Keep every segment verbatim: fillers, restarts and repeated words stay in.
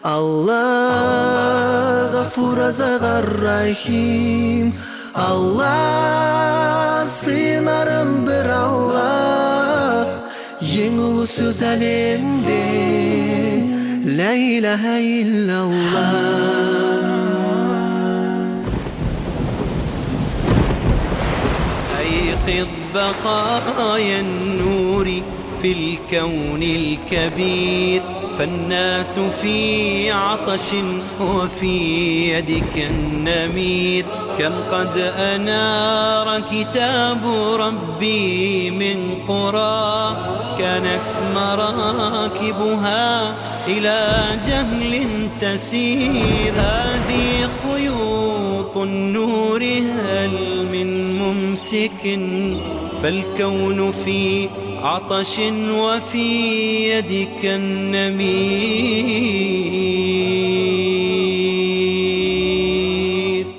Allah Gafur Azgar Rahim, Allah sığınarım bir Allah, eng ulu söz alemde La ilahe illallah. أيقظ بقايا النور في الكون الكبير، فالناس في عطش وفي يدك النمير. كم قد أنار كتاب ربي من قرى، كانت مراكبها إلى جهل تسير. هذه خيوط النور هل من ممسك، فالكون في عطش وفي يدك النمير.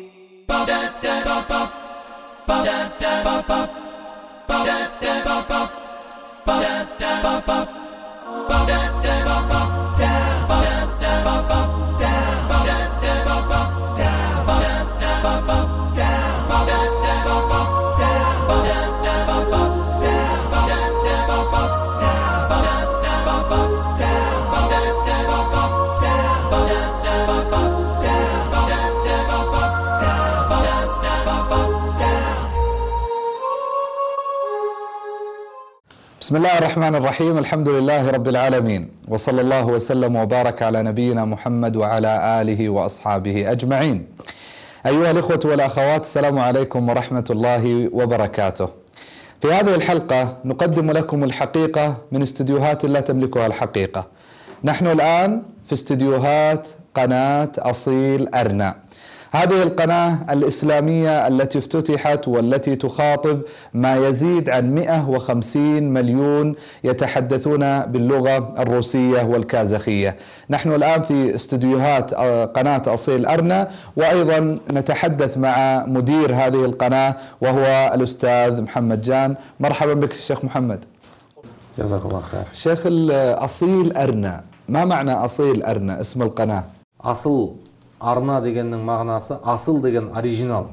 بسم الله الرحمن الرحيم. الحمد لله رب العالمين، وصلى الله وسلم وبارك على نبينا محمد وعلى آله وأصحابه أجمعين. أيها الإخوة والأخوات، السلام عليكم ورحمة الله وبركاته. في هذه الحلقة نقدم لكم الحقيقة من استديوهات لا تملكها الحقيقة. نحن الآن في استديوهات قناة أصيل أرنا، هذه القناة الإسلامية التي افتتحت والتي تخاطب ما يزيد عن مئة وخمسين مليون يتحدثون باللغة الروسية والكازاخية. نحن الآن في استديوهات قناة أصيل أرنا، وأيضا نتحدث مع مدير هذه القناة وهو الأستاذ محمد جان. مرحبا بك شيخ محمد. جزاك الله خير. شيخ أصيل أرنا، ما معنى أصيل أرنا اسم القناة؟ أصل Арна дегеннің мағынасы асыл деген оригинал,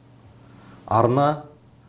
арна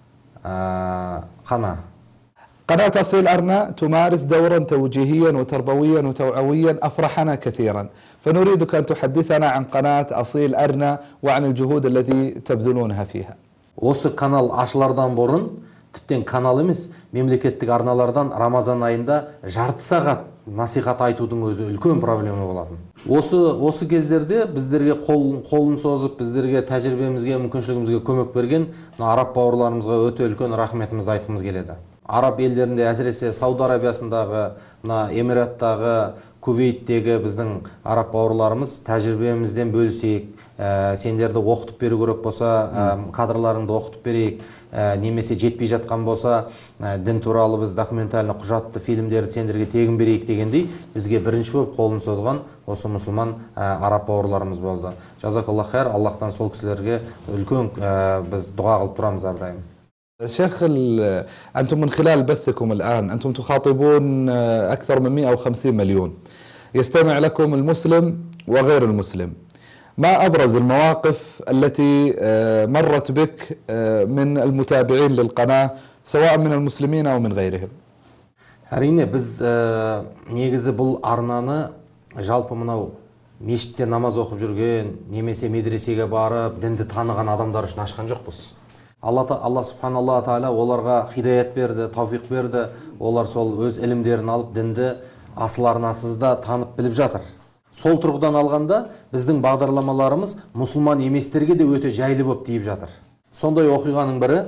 قناة. قناة أصيل أرنا تمارس دورا توجيهيا وتربويا وتوعويا أفرحنا كثيرا، فنريدك أن تحدثنا عن قناة أصيل أرنا وعن الجهود التي تبذلونها فيها. Осы канал ашылардан бұрын, тіптен канал емес, мемлекеттік арналардан Рамазан айында жарты сағат насихат айтудың өзі үлкен проблема болатын. Осы осы кездерде біздерге қол қолын созып, біздерге тәжірибемізге, мүмкіншілігімізге көмек берген араб бауырларымызға өте үлкен рахметімізді айтқымыз келеді. Араб елдерінде, әсіресе Сауд Арабиясындағы, мына Эмираттағы, Кувейттегі біздің араб бауырларымыз тәжірибемізден бөлісейік, сендерді оқытып беру керек болса, кадрларыңды оқытып берейік, немесе жетпей жатқан болса, дін туралы біз документальный құжатты фильмдерді сендерге тегін берейік дегендей, бізге бірінші болып қолын созған осы мұсылман араб бауырларымыз болды. Жазакаллах хайр, Аллахтан сол кісілерге үлкен біз дұға қылып тұрамыз әрдайым. شيخ، أنتم من خلال بثكم الآن أنتم تخاطبون أكثر من مئة وخمسين مليون، يستمع لكم المسلم وغير المسلم. ما أبرز المواقف التي مرت بك من المتابعين للقناة سواء من المسلمين أو من غيرهم؟ Әрине, біз негізі бұл арнаны жалпы мынау мешітте намаз оқып жүрген, немесе медресеге барып, дінді таныған адамдар үшін ашқан жоқпыз. Алла, Алла субханалла тағала оларға хидаят берді, тауфиқ берді. Олар сол өз ілімдерін алып, дінді асыл арнасызда танып біліп жатыр. Сол тұрғыдан алғанда, біздің бағдарламаларымыз мұсылман еместерге де өте жайлы болып тиіп жатыр. Сондай оқиғаның бірі,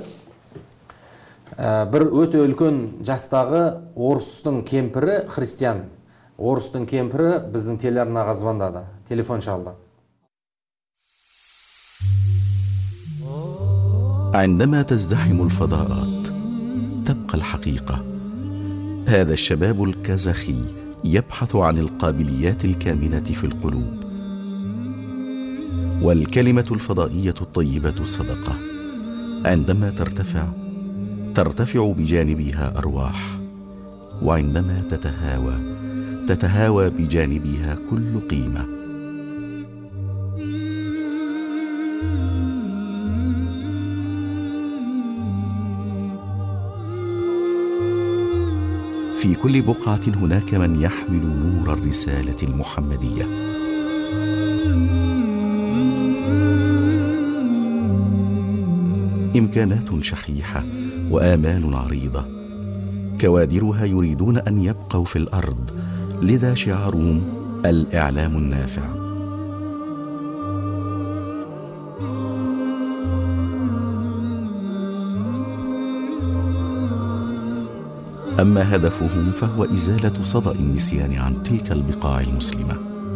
бір өте үлкен жастағы орыстың кемпірі, христиан, орыстың кемпірі біздің телеарнаға звондады, телефон шалды. عندما تزدحم الفضاءات تبقى الحقيقة. هذا الشباب الكازاخي يبحث عن القابليات الكامنة في القلوب، والكلمة الفضائية الطيبة صدقة، عندما ترتفع ترتفع بجانبها أرواح، وعندما تتهاوى تتهاوى بجانبها كل قيمة. في كل بقعة هناك من يحمل نور الرسالة المحمدية. إمكانات شحيحة وآمال عريضة، كوادرها يريدون أن يبقوا في الأرض، لذا شعارهم الإعلام النافع. أما هدفهم فهو إزالة صدأ النسيان عن تلك البقاع المسلمة.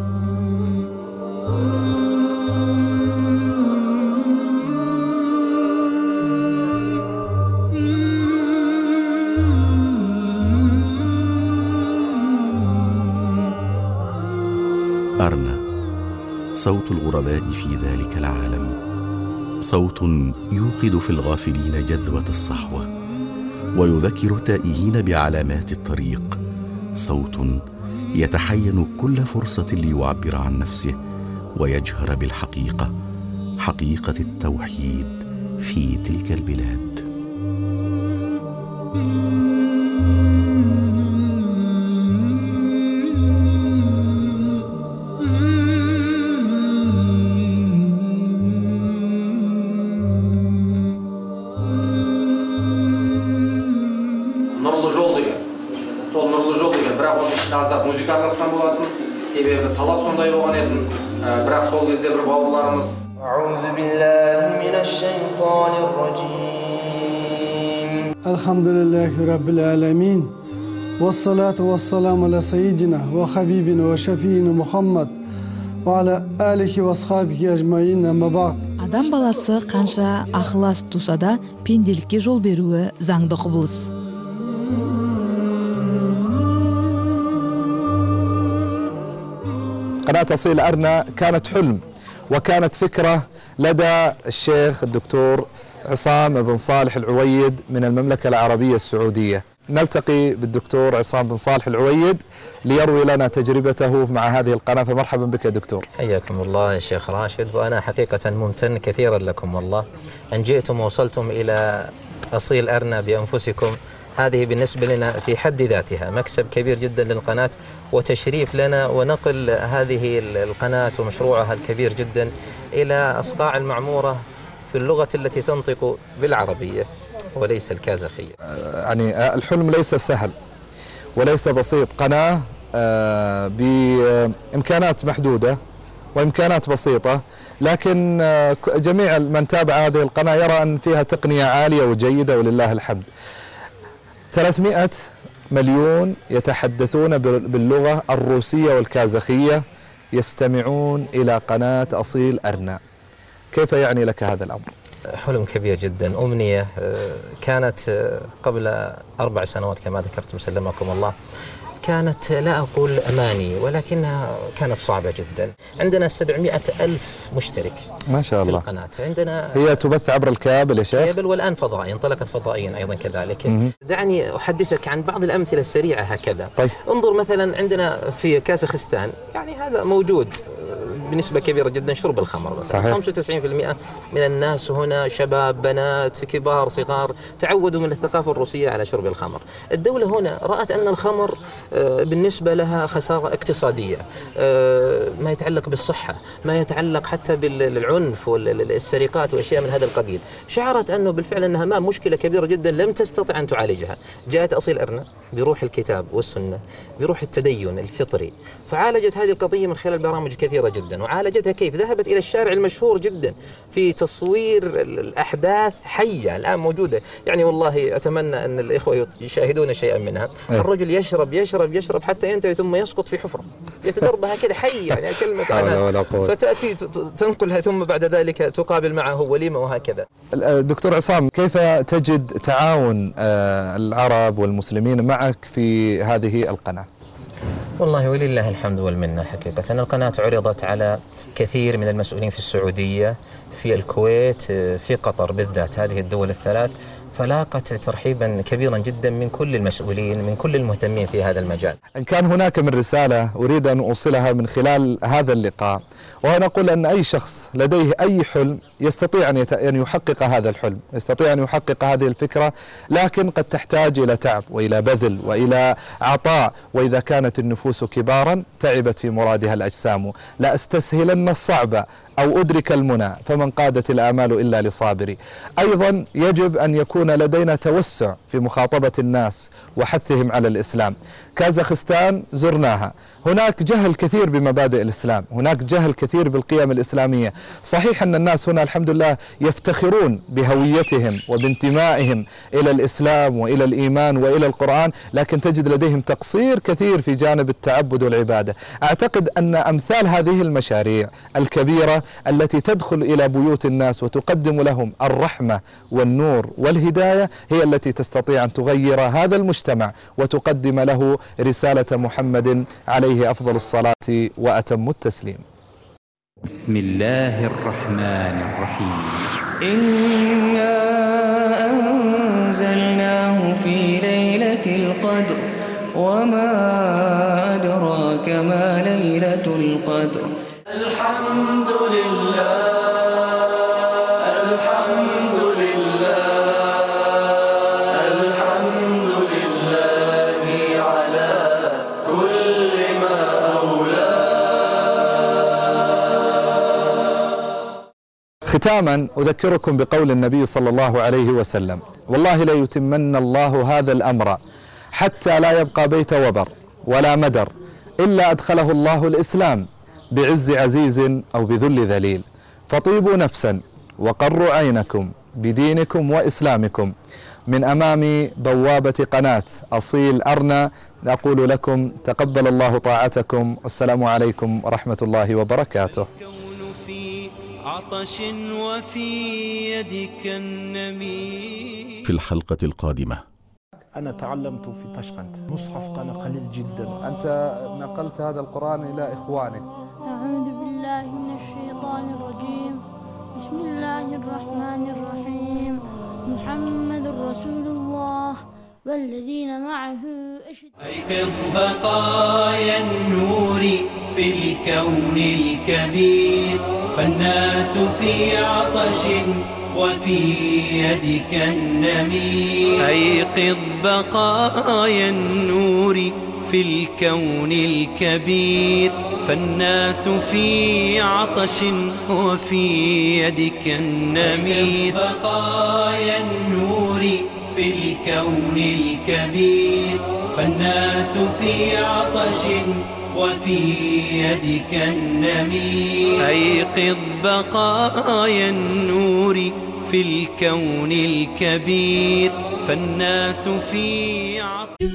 أرنا، صوت الغرباء في ذلك العالم، صوت يوقد في الغافلين جذوة الصحوة ويذكر التائهين بعلامات الطريق، صوت يتحين كل فرصة ليعبر عن نفسه ويجهر بالحقيقة، حقيقة التوحيد في تلك البلاد. Аздап музыка араласқан болатын, себебі талап сондай болған еді, бірақ сол кезде бір бауырларымыз Аузу биллахи минаш-шайтанир раджим. Элхамдулиллахи раббил аламин. Вассалату вассаламу аля сайидина ва хабибина ва шафиина Мухаммад ва аля алихи ва асхабихи ажмаин, амма баъд. Адам баласы қанша ахлас туса да пенделікке жол беруі заңды құбылыс. قناة أصيل أرنا كانت حلم وكانت فكرة لدى الشيخ الدكتور عصام بن صالح العويد من المملكة العربية السعودية. نلتقي بالدكتور عصام بن صالح العويد ليروي لنا تجربته مع هذه القناة، فمرحبا بك يا دكتور. حياكم الله يا شيخ راشد، وأنا حقيقة ممتن كثيرا لكم والله أن جئتم ووصلتم إلى أصيل أرنا بأنفسكم. هذه بالنسبة لنا في حد ذاتها مكسب كبير جدا للقناة وتشريف لنا، ونقل هذه القناة ومشروعها الكبير جدا إلى أصقاع المعمورة في اللغة التي تنطق بالعربية وليس الكازاخية. يعني الحلم ليس سهل وليس بسيط. قناة بإمكانات محدودة وإمكانات بسيطة، لكن جميع من تابع هذه القناة يرى أن فيها تقنية عالية وجيدة ولله الحمد. ثلاثمائة مليون يتحدثون باللغة الروسية والكازاخية يستمعون إلى قناة أصيل أرنا. كيف يعني لك هذا الأمر؟ حلم كبير جدا، أمنية كانت قبل أربع سنوات كما ذكرتم سلمكم الله. كانت لا أقول أماني ولكنها كانت صعبة جدا. عندنا سبعمائة ألف مشترك ما شاء الله في القناة. عندنا هي تبث عبر الكابل يا شيخ؟ كابل والآن فضائي، انطلقت فضائيا أيضا كذلك. م- دعني أحدثك عن بعض الأمثلة السريعة هكذا. طيب. انظر مثلا عندنا في كازاخستان، يعني هذا موجود بنسبة كبيرة جدا شرب الخمر. صحيح. خمسة وتسعين بالمئة من الناس هنا شباب بنات كبار صغار تعودوا من الثقافة الروسية على شرب الخمر. الدولة هنا رأت أن الخمر بالنسبة لها خسارة اقتصادية، ما يتعلق بالصحة، ما يتعلق حتى بالعنف والسرقات وأشياء من هذا القبيل. شعرت أنه بالفعل أنها ما مشكلة كبيرة جدا لم تستطع أن تعالجها. جاءت أصيل أرنا بروح الكتاب والسنة، بروح التدين الفطري، فعالجت هذه القضية من خلال برامج كثيرة جدا. وعالجتها كيف؟ ذهبت إلى الشارع المشهور جدا في تصوير الأحداث حية الآن موجودة. يعني والله أتمنى أن الإخوة يشاهدون شيئا منها. الرجل يشرب يشرب يشرب حتى ينتهي ثم يسقط في حفرة يتدرب هكذا حي، يعني كلمة عنها، فتأتي تنقلها ثم بعد ذلك تقابل معه وليمة وهكذا. دكتور عصام، كيف تجد تعاون العرب والمسلمين معك في هذه القناة؟ والله ولله الحمد والمنة. حقيقة القناة عرضت على كثير من المسؤولين في السعودية، في الكويت، في قطر بالذات، هذه الدول الثلاث، فلاقت ترحيبا كبيرا جدا من كل المسؤولين، من كل المهتمين في هذا المجال. إن كان هناك من رسالة أريد أن أوصلها من خلال هذا اللقاء، وأنا أقول أن أي شخص لديه أي حلم يستطيع أن يحقق هذا الحلم، يستطيع أن يحقق هذه الفكرة، لكن قد تحتاج إلى تعب وإلى بذل وإلى عطاء، وإذا كانت النفوس كبارا تعبت في مرادها الأجسام. لا أستسهلن الصعب أو أدرك المنى، فمن قادت الآمال إلا لصابري. أيضا يجب أن يكون لدينا توسع في مخاطبة الناس وحثهم على الإسلام. كازاخستان زرناها، هناك جهل كثير بمبادئ الإسلام، هناك جهل كثير بالقيم الإسلامية. صحيح أن الناس هنا الحمد لله يفتخرون بهويتهم وبانتمائهم إلى الإسلام وإلى الإيمان وإلى القرآن، لكن تجد لديهم تقصير كثير في جانب التعبد والعبادة. أعتقد أن أمثال هذه المشاريع الكبيرة التي تدخل إلى بيوت الناس وتقدم لهم الرحمة والنور والهداية هي التي تستطيع أن تغير هذا المجتمع وتقدم له رسالة محمد عليه أفضل الصلاة وأتم التسليم. بسم الله الرحمن الرحيم. إنا أنزلناه في ليلة القدر وما أدراك ما ليلة القدر. الحمد لله الحمد لله الحمد لله على كل ما أولى. ختاما أذكركم بقول النبي صلى الله عليه وسلم: والله لا يتمن الله هذا الأمر حتى لا يبقى بيت وبر ولا مدر إلا أدخله الله الإسلام بعز عزيز أو بذل ذليل. فطيبوا نفسا وقروا عينكم بدينكم وإسلامكم. من أمام بوابة قناة أصيل أرنا أقول لكم تقبل الله طاعتكم، والسلام عليكم ورحمة الله وبركاته. عطش وفي يدك النمير. في الحلقة القادمة: أنا تعلمت في طشقنت، مصحف كان قليل جدا. أنت نقلت هذا القرآن إلى إخوانك. أعوذ بالله من الشيطان الرجيم. بسم الله الرحمن الرحيم. محمد رسول الله والذين معه أشد. أيقظ بقايا النور في الكون الكبير، فالناس في عطش وفي يدك النمير. أيقظ بقايا النور في الكون الكبير، فالناس في عطش وفي يدك النمير. بقايا النور في الكون الكبير، فالناس في عطش وفي يدك النمير. أيقظ بقايا النور في الكون الكبير، فالناس في عطش.